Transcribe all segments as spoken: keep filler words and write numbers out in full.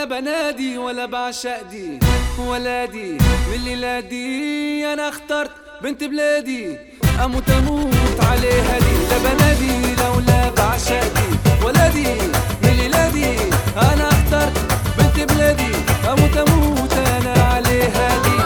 لا بنادي ولا بعشق دي ولا دي من الليلة دي أنا اخترت بنت بلادي أموت أموت عليها دي. لا بنادي لولا بعشق دي ولا دي من الليلة دي أنا اخترت بنت بلادي أموت أموت أنا عليها دي.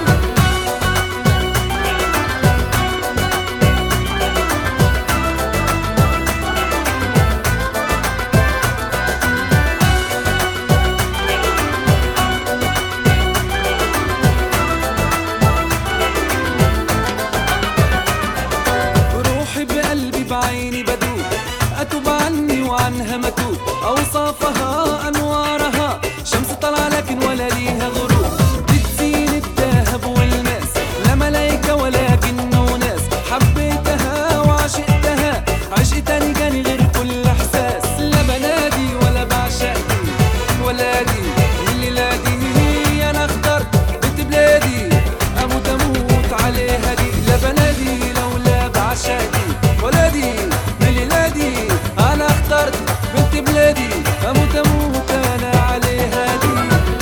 بعيني بدوب أتوب عني وعنها متوب، أوصافها أنوارها شمس طلع لكن ولا ليها غروب، بتزين الذهب والماس لا ملايكة ولا جن وناس، حبيتها وعشقتها عشق تاني جاني غير كل إحساس. لا بنادي ولا بعشق دي ولا دي من الليلة دي أنا اخترت بنت بلادي أموت أموت عليها دي. لا بنادي لولا بعشق دي ولا دي من الليلة دي أنا اخترت بنت بلادي أموت أموت أنا عليها دي.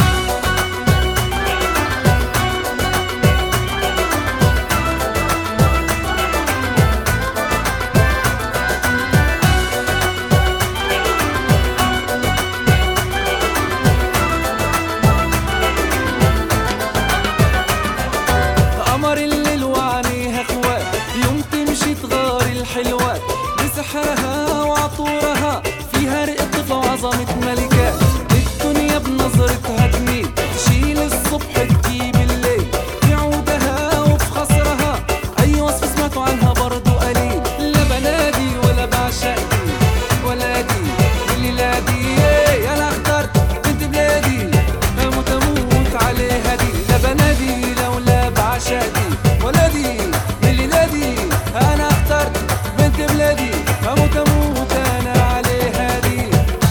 قمر الليل وعينيها اخوات يوم تمشي تغار الحلوات بسحرها وعطورها فيها رق طفل وعظمة ملكات، الدنيا بنظرتها تميل تشيل الصبح تجيب الليل في عودها وفي خصرها أي وصف سمعتوا عنها برضو قليل. لا بنادي ولا بعشق دي ولا دي من الليلة دي أنا اخترت بنت بلادي أموت أموت عليها دي. لا بنادي لولا بعشق دي ولا دي من الليلة دي أنا اخترت بنت بلادي أموت أموت أنا عليها دي.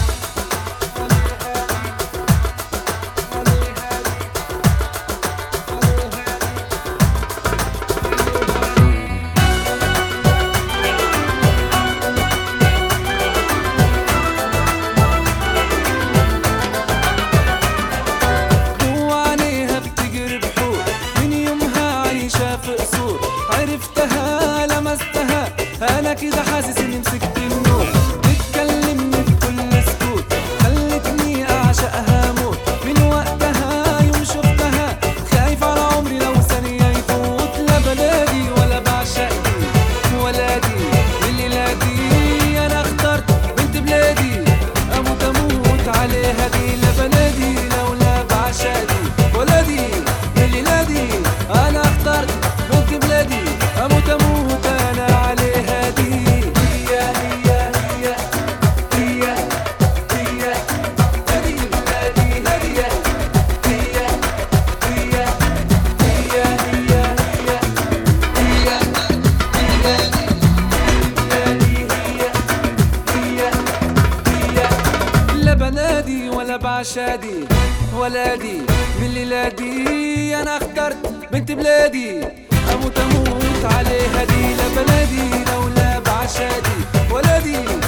وعينيها بتجري بحور من يومها عايشة في قصور، عرفتها لمستها أنا كده حاسس إني مسكت النور، بتكلمني بكل سكوت خلتني أعشقها موت، من وقتها يوم شفتها خايف على عمري لو ثانية يفوت. لا بنادي ولا بعشق دي ولا دي من الليلة دي أنا اخترت بنت بلادي أموت أموت عليها دي. لا بنادي لولا بعشق دي ولا دي من الليلة دي أنا اخترت بنت بلادي أموت أموت أنا عليها دي. هي هي هي هي هي هذه بلادي هدية هي هي هي هي هي هي بلادي بلادي هي هي هي. لا بنادي ولا بعشادي ولا دي من الليلة دي أنا اخترت بنت بلادي أموت أموت عليها دي. لا بنادي لولا بعشادي ولا دي